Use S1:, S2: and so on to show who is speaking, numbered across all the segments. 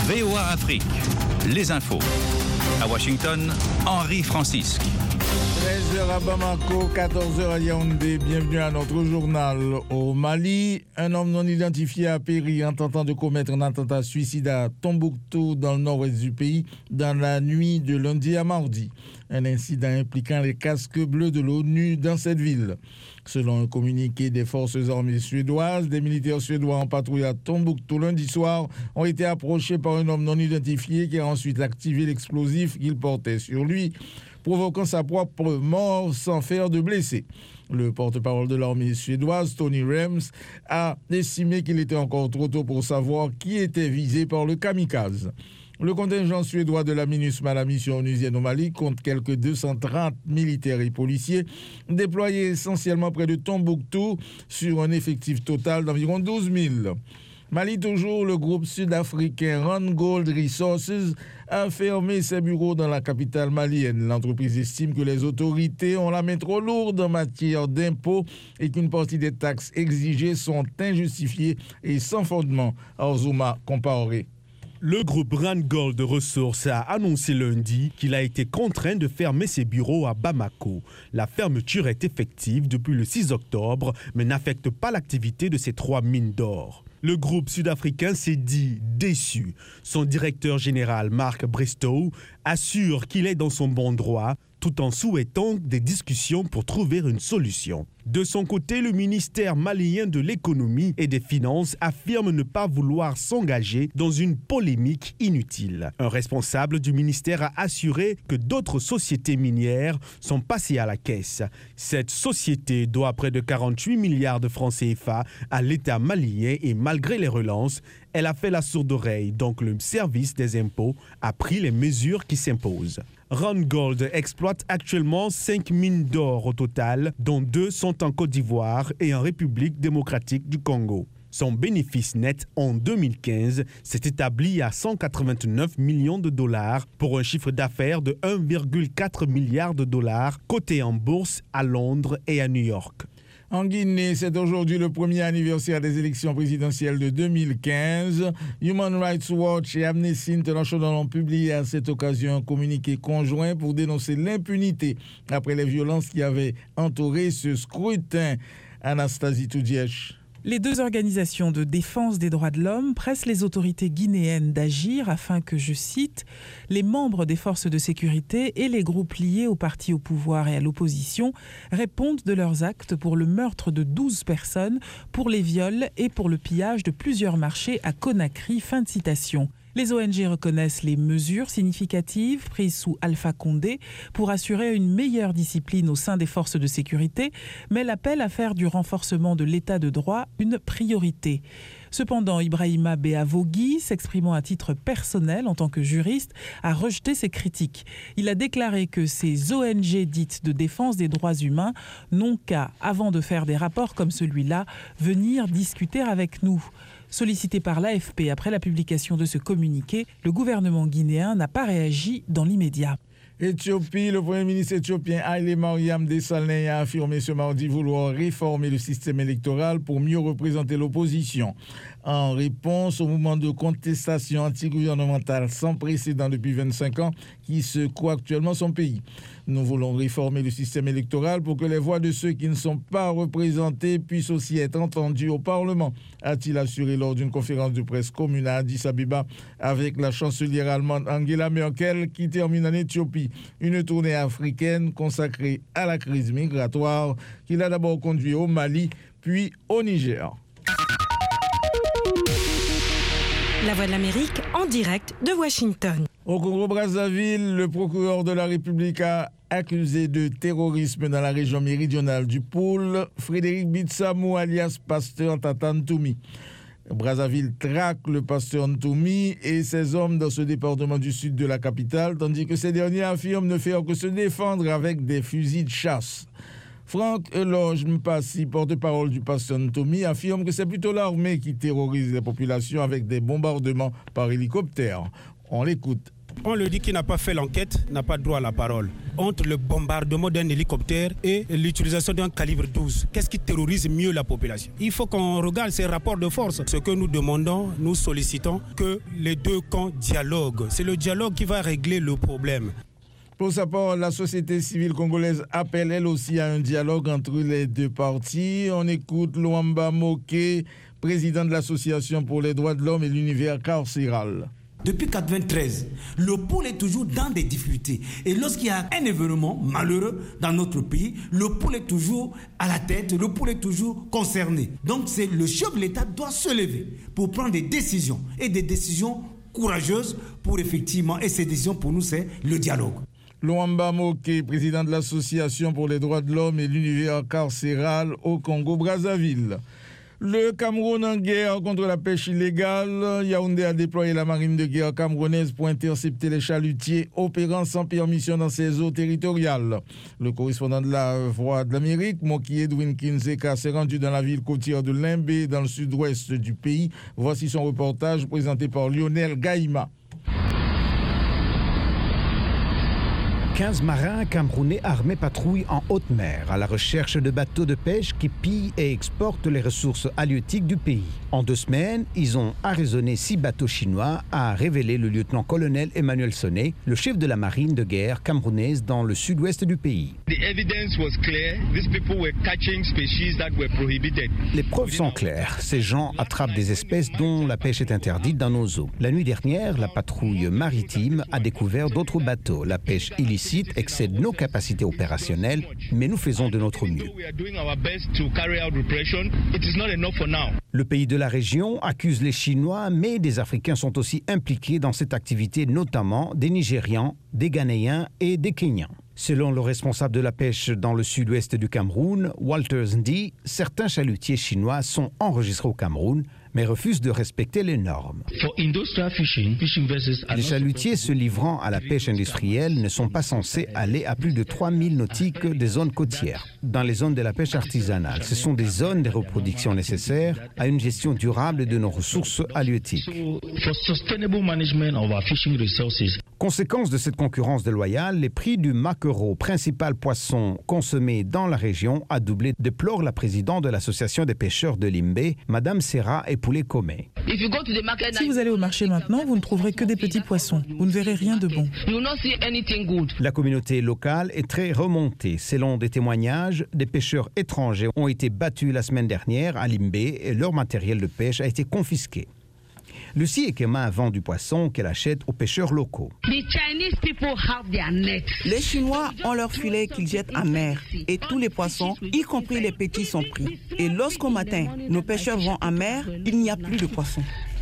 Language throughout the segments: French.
S1: VOA Afrique, les infos. À Washington, Henri Francisque.
S2: 13h à Bamako, 14h à Yaoundé. Bienvenue à notre journal. Au Mali, un homme non identifié a péri en tentant de commettre un attentat suicide à Tombouctou, dans le nord-ouest du pays, dans la nuit de lundi à mardi. Un incident impliquant les casques bleus de l'ONU dans cette ville. Selon un communiqué des forces armées suédoises, des militaires suédois en patrouille à Tombouctou lundi soir ont été approchés par un homme non identifié qui a ensuite activé l'explosif qu'il portait sur lui, provoquant sa propre mort sans faire de blessés. Le porte-parole de l'armée suédoise, Tony Rems, a estimé qu'il était encore trop tôt pour savoir qui était visé par le kamikaze. Le contingent suédois de la MINUSMA, la mission onusienne au Mali, compte quelques 230 militaires et policiers déployés essentiellement près de Tombouctou sur un effectif total d'environ 12 000. Mali toujours, le groupe sud-africain Randgold Resources a fermé ses bureaux dans la capitale malienne. L'entreprise estime que les autorités ont la main trop lourde en matière d'impôts et qu'une partie des taxes exigées sont injustifiées et sans fondement. Arzuma comparé.
S3: Le groupe Randgold Resources a annoncé lundi qu'il a été contraint de fermer ses bureaux à Bamako. La fermeture est effective depuis le 6 octobre, mais n'affecte pas l'activité de ses 3 mines d'or. Le groupe sud-africain s'est dit déçu. Son directeur général, Mark Bristow, assure qu'il est dans son bon droit, tout en souhaitant des discussions pour trouver une solution. De son côté, le ministère malien de l'économie et des finances affirme ne pas vouloir s'engager dans une polémique inutile. Un responsable du ministère a assuré que d'autres sociétés minières sont passées à la caisse. Cette société doit près de 48 milliards de francs CFA à l'État malien et malgré les relances, elle a fait la sourde oreille, donc le service des impôts a pris les mesures qui s'imposent. Randgold exploite actuellement 5 mines d'or au total, dont 2 sont en Côte d'Ivoire et en République démocratique du Congo. Son bénéfice net en 2015 s'est établi à 189 millions de dollars pour un chiffre d'affaires de 1,4 milliard de dollars coté en bourse à Londres et à New York.
S2: En Guinée, c'est aujourd'hui le premier anniversaire des élections présidentielles de 2015. Human Rights Watch et Amnesty International ont publié à cette occasion un communiqué conjoint pour dénoncer l'impunité après les violences qui avaient entouré ce scrutin. Anastasie Toudièche.
S4: Les deux organisations de défense des droits de l'homme pressent les autorités guinéennes d'agir afin que, je cite, « les membres des forces de sécurité et les groupes liés aux partis au pouvoir et à l'opposition répondent de leurs actes pour le meurtre de 12 personnes, pour les viols et pour le pillage de plusieurs marchés à Conakry ». Fin de citation. Les ONG reconnaissent les mesures significatives prises sous Alpha Condé pour assurer une meilleure discipline au sein des forces de sécurité, mais l'appellent à faire du renforcement de l'état de droit une priorité. Cependant, Ibrahima Béavogui, s'exprimant à titre personnel en tant que juriste, a rejeté ces critiques. Il a déclaré que ces ONG dites de défense des droits humains n'ont qu'à, avant de faire des rapports comme celui-là, venir discuter avec nous. Sollicité par l'AFP après la publication de ce communiqué, le gouvernement guinéen n'a pas réagi dans l'immédiat.
S2: Éthiopie, le Premier ministre éthiopien Haile Mariam Desalegn a affirmé ce mardi vouloir réformer le système électoral pour mieux représenter l'opposition. En réponse au mouvement de contestation anti-gouvernementale sans précédent depuis 25 ans qui secoue actuellement son pays. Nous voulons réformer le système électoral pour que les voix de ceux qui ne sont pas représentés puissent aussi être entendues au Parlement, a-t-il assuré lors d'une conférence de presse commune à Addis Abeba avec la chancelière allemande Angela Merkel qui termine en Éthiopie une tournée africaine consacrée à la crise migratoire qu'il a d'abord conduit au Mali puis au Niger.
S5: La Voix de l'Amérique en direct de Washington.
S2: Au Congo-Brazzaville, le procureur de la République a accusé de terrorisme dans la région méridionale du Pôle, Frédéric Bitsamou alias Pasteur Tata Ntoumi. Brazzaville traque le pasteur Ntoumi et ses hommes dans ce département du sud de la capitale, tandis que ces derniers affirment ne faire que se défendre avec des fusils de chasse. Franck Eloge Mpassi, porte-parole du pasteur Ntoumi, affirme que c'est plutôt l'armée qui terrorise les populations avec des bombardements par hélicoptère. On l'écoute.
S6: On le dit qui n'a pas fait l'enquête n'a pas droit à la parole. Entre le bombardement d'un hélicoptère et l'utilisation d'un calibre 12, qu'est-ce qui terrorise mieux la population? Il faut qu'on regarde ces rapports de force. Ce que nous demandons, nous sollicitons que les deux camps dialoguent. C'est le dialogue qui va régler le problème.
S2: Pour sa part, la société civile congolaise appelle elle aussi à un dialogue entre les deux parties. On écoute Luamba Moké, président de l'Association pour les droits de l'homme et l'univers carcéral.
S7: Depuis 1993, le pôle est toujours dans des difficultés. Et lorsqu'il y a un événement malheureux dans notre pays, le pôle est toujours à la tête, le pôle est toujours concerné. Donc le chef de l'État doit se lever pour prendre des décisions, et des décisions courageuses pour effectivement, et ces décisions pour nous c'est le dialogue.
S2: Luamba Moké, président de l'Association pour les droits de l'homme et l'univers carcéral au Congo-Brazzaville. Le Cameroun en guerre contre la pêche illégale. Yaoundé a déployé la marine de guerre camerounaise pour intercepter les chalutiers opérant sans permission dans ses eaux territoriales. Le correspondant de la Voix de l'Amérique, Moki Edwin Kinzeka, s'est rendu dans la ville côtière de Limbé, dans le sud-ouest du pays. Voici son reportage présenté par Lionel Gaïma.
S8: 15 marins camerounais armés patrouillent en haute mer à la recherche de bateaux de pêche qui pillent et exportent les ressources halieutiques du pays. En 2 semaines, ils ont arraisonné 6 bateaux chinois, a révélé le lieutenant-colonel Emmanuel Sonnet, le chef de la marine de guerre camerounaise dans le sud-ouest du pays. Les preuves sont claires. Ces gens attrapent des espèces dont la pêche est interdite dans nos eaux. La nuit dernière, la patrouille maritime a découvert d'autres bateaux. La pêche illicite excède nos capacités opérationnelles, mais nous faisons de notre mieux. Le pays de la région accuse les Chinois, mais des Africains sont aussi impliqués dans cette activité, notamment des Nigérians, des Ghanéens et des Kenyans. Selon le responsable de la pêche dans le sud-ouest du Cameroun, Walter Ndi, certains chalutiers chinois sont enregistrés au Cameroun, mais refusent de respecter les normes. Les chalutiers se livrant à la pêche industrielle ne sont pas censés aller à plus de 3000 nautiques des zones côtières. Dans les zones de la pêche artisanale, ce sont des zones de reproduction nécessaires à une gestion durable de nos ressources halieutiques. Conséquence de cette concurrence déloyale, les prix du maquereau, principal poisson consommé dans la région, a doublé, déplore la présidente de l'association des pêcheurs de Limbé, Madame Serra Epoulet-Comé.
S4: Si vous allez au marché maintenant, vous ne trouverez que des petits poissons. Vous ne verrez rien de bon.
S8: La communauté locale est très remontée. Selon des témoignages, des pêcheurs étrangers ont été battus la semaine dernière à Limbé et leur matériel de pêche a été confisqué. Lucie Ekema vend du poisson qu'elle achète aux pêcheurs locaux.
S9: Les Chinois ont leur filet qu'ils jettent en mer et tous les poissons, y compris les petits, sont pris. Et lorsqu'au matin, nos pêcheurs vont en mer, il n'y a plus de poissons.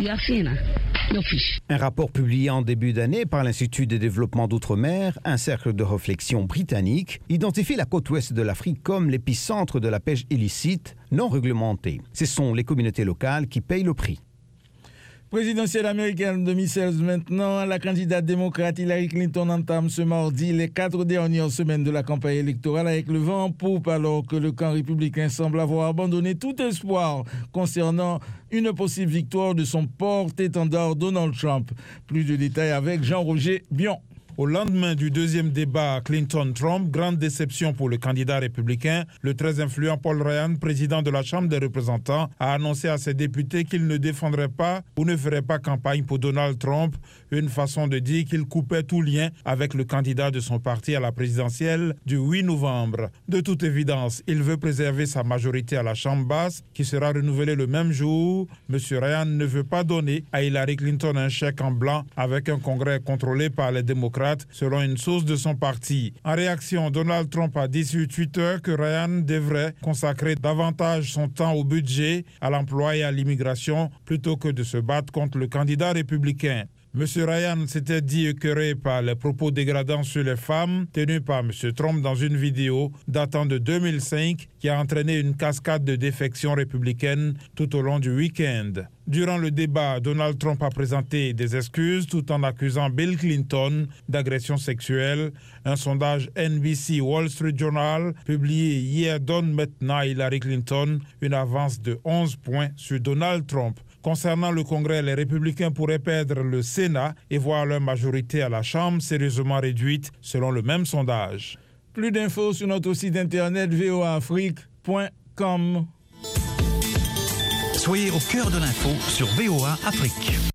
S8: Un rapport publié en début d'année par l'Institut de développement d'outre-mer, un cercle de réflexion britannique, identifie la côte ouest de l'Afrique comme l'épicentre de la pêche illicite non réglementée. Ce sont les communautés locales qui payent le prix.
S2: Présidentielle américaine 2016 maintenant, la candidate démocrate Hillary Clinton entame ce mardi les 4 dernières semaines de la campagne électorale avec le vent en poupe alors que le camp républicain semble avoir abandonné tout espoir concernant une possible victoire de son porte-étendard Donald Trump. Plus de détails avec Jean-Roger Bion.
S10: Au lendemain du deuxième débat Clinton-Trump, grande déception pour le candidat républicain, le très influent Paul Ryan, président de la Chambre des représentants, a annoncé à ses députés qu'il ne défendrait pas ou ne ferait pas campagne pour Donald Trump, une façon de dire qu'il coupait tout lien avec le candidat de son parti à la présidentielle du 8 novembre. De toute évidence, il veut préserver sa majorité à la Chambre basse, qui sera renouvelée le même jour. M. Ryan ne veut pas donner à Hillary Clinton un chèque en blanc avec un congrès contrôlé par les démocrates, selon une source de son parti. En réaction, Donald Trump a dit sur Twitter que Ryan devrait consacrer davantage son temps au budget, à l'emploi et à l'immigration, plutôt que de se battre contre le candidat républicain. M. Ryan s'était dit écœuré par les propos dégradants sur les femmes tenus par M. Trump dans une vidéo datant de 2005 qui a entraîné une cascade de défections républicaines tout au long du week-end. Durant le débat, Donald Trump a présenté des excuses tout en accusant Bill Clinton d'agression sexuelle. Un sondage NBC Wall Street Journal publié hier donne maintenant à Hillary Clinton une avance de 11 points sur Donald Trump. Concernant le Congrès, les Républicains pourraient perdre le Sénat et voir leur majorité à la Chambre sérieusement réduite, selon le même sondage. Plus d'infos sur notre site internet voaafrique.com.
S1: Soyez au cœur de l'info sur VOA Afrique.